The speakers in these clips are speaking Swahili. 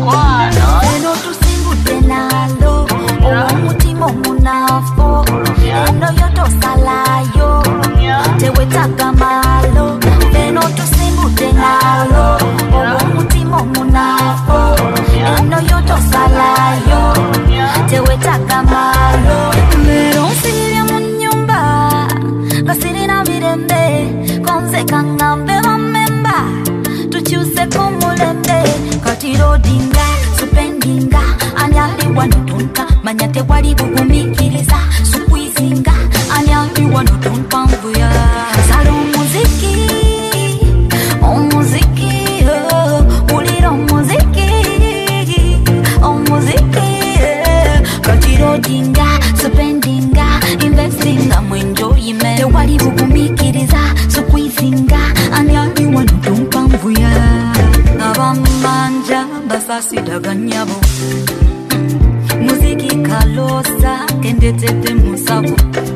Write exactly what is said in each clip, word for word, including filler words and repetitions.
Eno tusimbute nalo Omutima munafo Eno yoto salayo Tewetaka malo Eno tusimbute nalo Omutima munafo Eno yoto salayo Tewetaka malo Mero siri munyumba Kasiri na virembe Konze kangambe wamemba Tuchuse kumulembe Katiro dinga, supendinga Anyali wanutunka Manyate wali bugumikiriza Sukwizinga Anyali wanutunka mvuya Salo muziki O muziki oh. Uliro muziki O muziki yeah. Katiro dinga, supendinga Investinga mwenjo yime Te wali bugumikiriza Sukwizinga Anyali wanutunka mvuya Abamanja basasida ganyabo Muziki kalosa kendetete musabu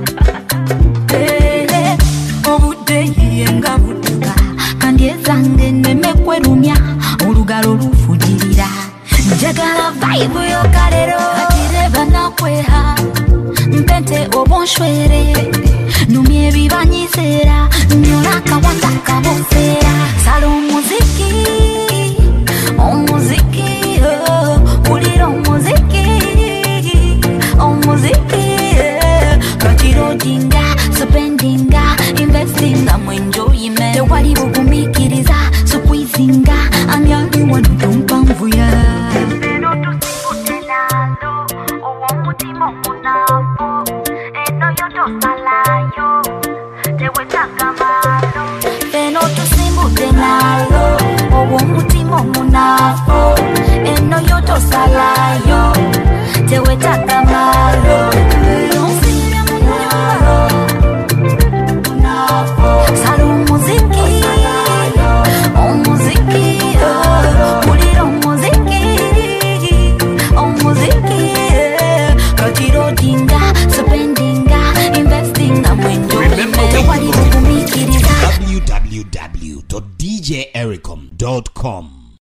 Ehe, obude yenga butuka Kandiezange nemekwerumya Olugalo lufujirira Njagala vibe yo kalero Atireba nakweha Mpente obonshwere Numye bibanyizera Nyolaka wataka bofera Salo muziki O muziki oh. Uliro muziki O muziki yeah. Katiro dinga, supendinga Investinga mwenjo yime Te wali bugumikiriza Sukwizinga Anyali wanutumpa mvuya Eno tusimbute nalo Omutima munafo Eno yoto salayo Tewetaka malo Eno tusimbute nalo Omutima munafo Eno yoto salayo Tewetaka malo Salo muziki O muziki oh. Uliro muziki O muziki yeah. Katiro dinga, supendinga Investinga mwenjo w w w dot d j ericom dot com